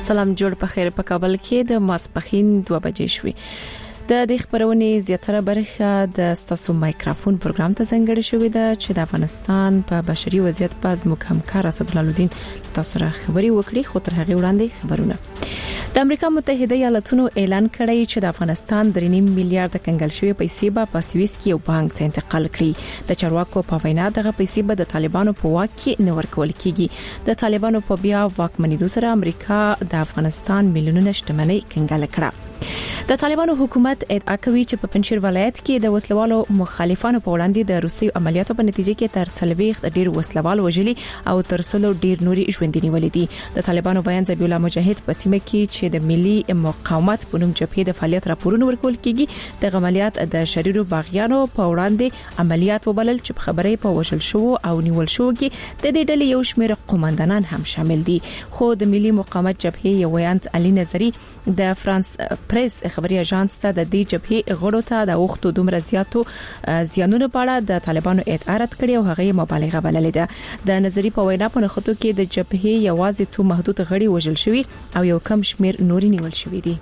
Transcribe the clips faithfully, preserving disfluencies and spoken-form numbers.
سلام جوړ په خیر په کابل کې د ماسپخین دوه بجې شوې د دې خبرونې زیاتره برخه د ستاسو مایکروفون پروګرام ته څنګه شوې ده چې د افغانستان په بشري وضعیت په ځمکه همکار اسدالدین تاسو سره خبري وکړي خو تر هغه وړاندې خبرونه د امریکا متحده ایالاتونو اعلان کړی چې د افغانستان درې نیم میلیارډ کنګل شوی پیسې به په سویس کې یو بانک ته انتقال کړي د چارواکو په وینا دغه پیسې به د طالبانو په واک کې نه ورکول کیږي د طالبانو په بیا واکمنیدو سره امریکا د افغانستان میلیونونه شتمنۍ کنګل کړه د طالبانو حکومت ادعا کوي چې په پنځیر ولایت کې د وسلوالو مخالفانو په وړاندې د روسي عملیاتو په نتیجه کې تر څلويخ ډیر وسلوال وژلي او تر څلو ډیر نوري ژوندۍ ولې دي د طالبانو بیان ذبیح الله مجاهد په سیمه کې چې د ملي مقاومت په نوم جبهې د فعالیت راپورونه ورکول کیږي د عملیات د شریرو باغیانو په وړاندې عملیات وبلل چې په خبرې په وژل شو او نیول شو کې د دې ډلې یو شمېر قومندانان هم شامل دي خو د ملي مقاومت جبهې یو ویاند علي نظری د فرانس پریس خبري اژانس ته د دې جبهې غړو ته د وختو دومره زیاتو زیانونو په اړه د طالبانو ادعا رد کړې او هغه مبالغه بللې ده د نظری په وینا په نخښتو کې د جبهې یوازې څو محدود غړي وژل شوي او یو کم شمیر نوري نیول شوي دي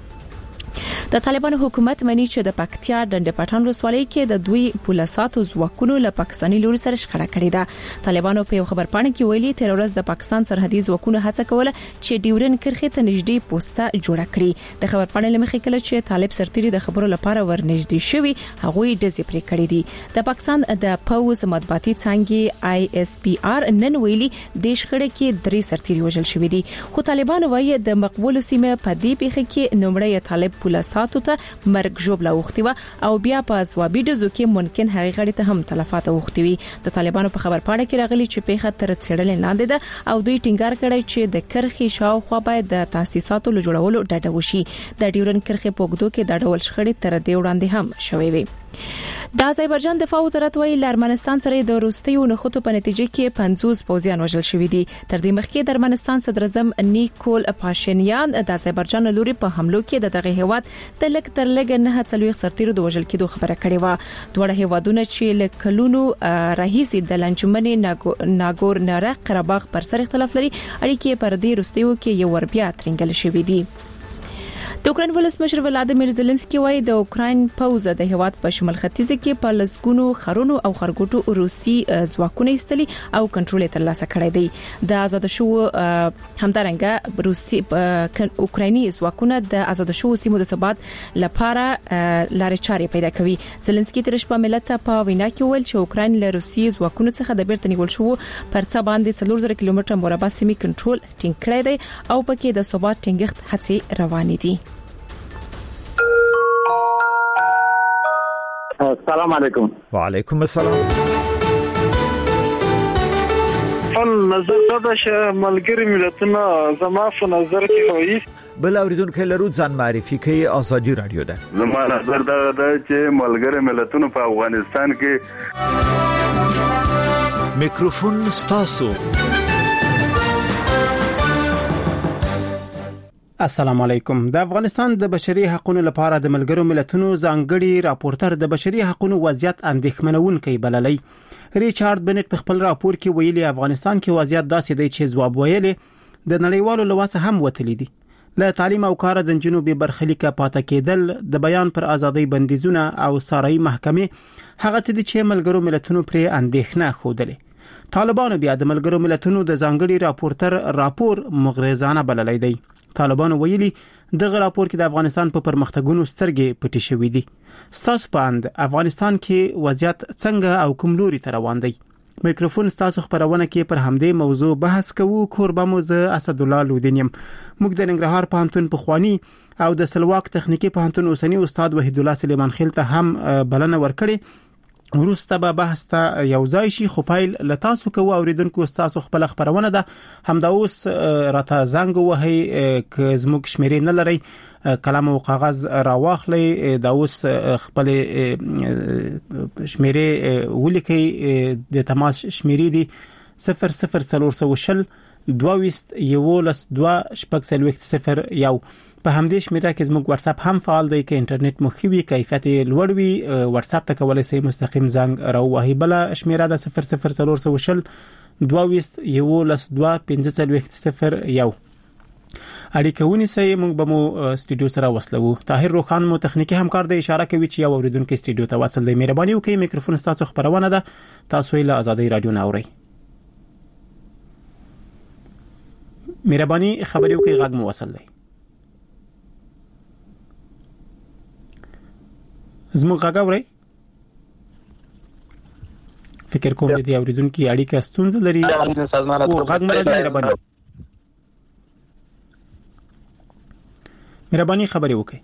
د طالبانو حکومت مني چې د پکتیا ډنډ پټان رسوالۍ کې د دوی پولیساتو ځواکونو له پاکستاني لوري سره شخړه کړې ده طالبانو په یو خبر پاڼه کې ویلي تر ورځ د پاکستان سرحدي ځواکونو هڅه کوله چې ډیورن کرښې ته نږدې پوسټه جوړه کړي د خبر پاڼې لمخې کله چې طالب سرتيري د خبرو لپاره ورنږدې شوی هغه ډزې پرې کړې دي د پاکستان د پوز مطبوعاتي څنګه آی اس پی آر نن ویلي د شخړې کې درې سرتيري وژل شوی دي خو طالبانو وایي د مقبول سیمه په دې پیښه کې نومړی طالب پولیساتو ته مرګ ژوبله وختي و او بیا په ځوابي ډزو کې ممکن هغه غړي ته هم تلفات وختي وي د طالبانو په خبر پاڼه کې راغلي چې پیښه تر څېړنې لاندې ده او دوی ټینګار کړی چې د کرخي شاوخوا باید د تاسیساتو له جوړولو ډډه وشي د ډیورن کرخي په وګړو کې د ډول شخړې تر دې وړاندې هم شوي وي د آذربایجان دفاع وزارت وایي لارمنستان سره د روسیې نخښتو په نتیجه کې پنځوس پوځیان وژل شوي دي تر دې مخکې د ارمنستان صدر اعظم نیکول پاشینیان د آذربایجان لوري په حملو کې د دغه هیواد د لک تر لګ نه څلويخ سرتیرو د وژل کېدو خبره کړې و دوه هیوادونه چې لکلونو رئیس د لنجمنې ناګور ناره قرهباغ پر سر اختلاف لري اړیکې پر دې روسیې کې یو ور بیا ترنګل شوې دي د اوکرين ولسمشر ولادیمیر زيلنسکي وايي د اوکرين پوز د هیواد په شمال ختیځ کې په لسګونو خرونو او خرګوټو روسي ځواکونه ایستلي او کنټرول ترلاسه کړی دی د آزاد شو همدارنګه روسي اوکرایني ځواکونه د آزاد شو سیمو د ثبات لپاره لارې چارې پیدا کوي زيلنسکي تر شپه ملت په وینا کې ویل چې اوکراین له روسي ځواکونو څخه د بیرته نیول شو پر څه باندې څلور زره کیلومتره مربع سیمې کنټرول ټینګ کړی دی او پکې د ثبات ټینګښت هڅې روانې دي السلام علیکم. وعلیکم السلام. فن نظر دا چې ملګری ملتونه زما په نظر کې وایي بل اوریدونکو لرو ځان معرفي کوي ازادي رادیو ده. زما نظر دا ده چې ملګری ملتونه په افغانستان کې میکروفون ستاسو. السلام علیکم. د افغانستان د بشري حقوقو لپاره د ملګرو ملتونو ځانګړي راپورټر د بشري حقوقو وضعیت اندېښمنونکي بللی. ریچارډ بنټ په خپل راپور کې ویلي افغانستان کې وضعیت داسې دی چې ځواب ویلي د نړیوالو لواسه هم وتلی دي. له تعلیم او کار د جنوبي برخلیک پاتې کېدل د بیان پر ازادۍ بندیزونه او ساري محکمه هغه څه چې ملګرو ملتونو پر اندېښنه خوده. طالبانو بیا د ملګرو ملتونو د ځانګړي راپورټر راپور مغرضانه بللی دی. طالبانو ویلي دغه راپور کې د افغانستان په پرمختګونو سترګې پټې شوې دي. ستاسو په اند افغانستان کې وضعیت څنګه او کوم لوري ته روان دی؟ میکروفون ستاسو خبرونه کې پر همدې موضوع بحث کوو. کوربه مو زه اسدالله لودینیم. موږ د ننګرهار پوهنتون پخوانی او د سلواک تخنیکی پوهنتون اوسنی استاد وحید الله سلیمان خیل ته هم بلنه ورکړې. ورسته به بحث ته یو ځای شي خو پایل لتاسو کوو اوریدونکو تاسو خپل خبرونه ده همدا اوس راته زنګ وهي ک زموږ شمیرې نه لري قلم او کاغذ راواخلې دا اوس خپل شمیرې ولیکي د تماس شمیرې دي صفر صفر څلور شل دوه یولس دوه شپږ څلوېښت صفر یو. په همدې شمیره کې زموږ واتس اپ هم فعال دی که انټرنیټ مو ښه وي کیفیت لوړ وي واتس اپ ته کولای شئ مستقیم زنګ راوهي. بل شمیره ده صفر صفر څلور شل دوه یولس دوه پنځه څلوېښت صفر یو. اړیکه ونیسئ. موږ به مو سټډیو سره وصلو. طاهر روخان مو تخنیکی همکار دی، اشاره کوي چې یو اوریدونکو سټډیو ته وصل دی. مهرباني وکړئ میکروفون تاسو خبرونه ده، تاسو یې له آزادۍ رادیو نه اورئ. مهرباني خبرې وکړئ، غږ مو وصل دی. زموږ غږ اورئ؟ فکر کوم دې اوریدونکو اړیکه ستونزه لري. او غږ مو راځي. مهرباني مهرباني خبرې وکړئ.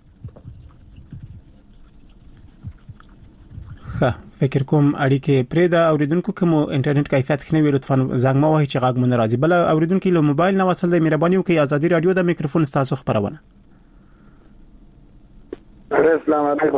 ښه، فکر کوم اړیکه پرې دا اوریدونکو کوم انټرنیټ کیفیت خنه وی لطفا زنګ ما وایي چې غږ مون راځي. بل اوریدونکو له موبایل نه وصل دی. مهرباني وکړئ آزادۍ رادیو د میکروفون تاسو خبرونه. السلام علیکم.